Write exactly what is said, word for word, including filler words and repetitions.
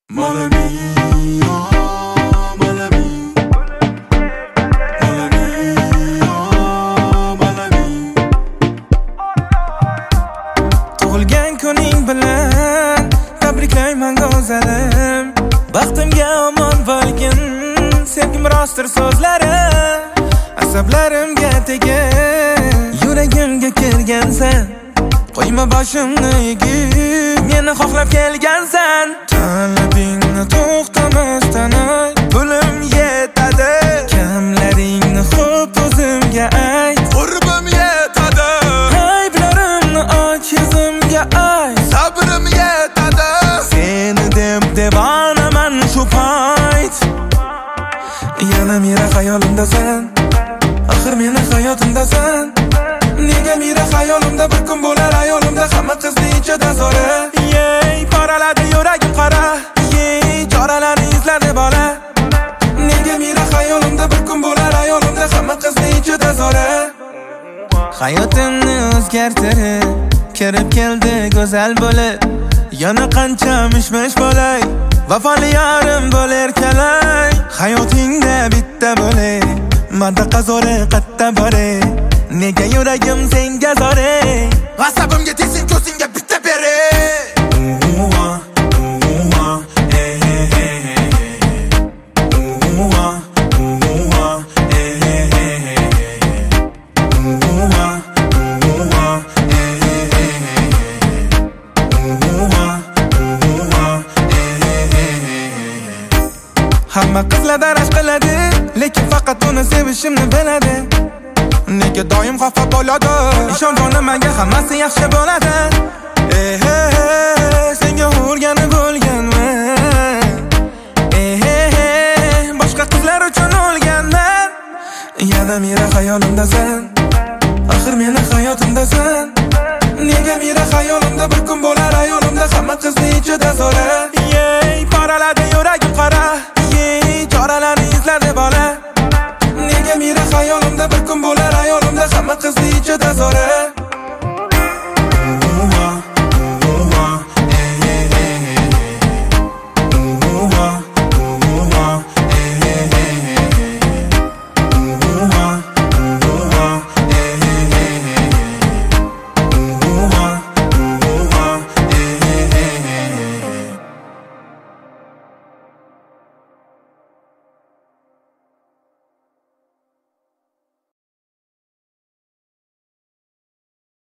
Mala mia, mala mia, mala mia, mala mia. Tug'ilgan kuning bilan tabriklayman go'zalim. Baxtimga omon bo'lgin, sevgim rostdir so'zlarim. Asablarimga tegib, yuragimga kirgansan. Qo'yma boshimni egib, meni xohlab kelgansan. Talabingni to'xtamasdan ay, pulim yetadi. Kamlaringni xo'p o'zimga ayt, qurbim yetadi. Ayblarimni och yuzimga ay, sabrim yetadi. Seni deb devonaman shu payt. Yana mira xayolimdasan, axir meni hayotimdasan. Nega mira xayolimda bir kun bo'lar ayolimda hamma qizni ichida zo'ra. Yey, poraladi yuragim qora. Yey, choralarni izladi bola. Nega mira xayolimda bir kun bo'lar ayolimda hamma qizni ichida zo'ra. Hayotimni o'zgartirib, kirib keldi go'zal bo'lib. Yana qancha mishmish bo'lay, vafoli yorim bo'lar kalay. Hayotingda bitta bo'lay, manda qazori qatta boray. Nega yuragim senga zore, asabimga tegsin ko'zingga bitta beray. Uva, uva, eh eh eh. Uva, uva, eh eh eh. Uva, uva, eh eh eh. Uva, uva, eh eh eh. Hamma qizlar daraxt qiladi, lekin faqat uni sevishimni biladi. Nega doim xafa bo'ladi? Ishon jonim,aga hammasi yaxshi bo'ladi. Eh eh, senga o'rganib bo'lganman. Eh eh, boshqa qizlar uchun o'lganman. Yana mira xayolimdasan, axir meni hayotimdasan. Nega mira xayolimda bir kun bo'lar ayolimda hamma qizni ichida zo'ra. Yey, poraladi yuragim qora. Yey, choralarni izladi bola. Nega mira xayolimda bir kun bo'lar ayolimda hamma qizni ichida zo'ra.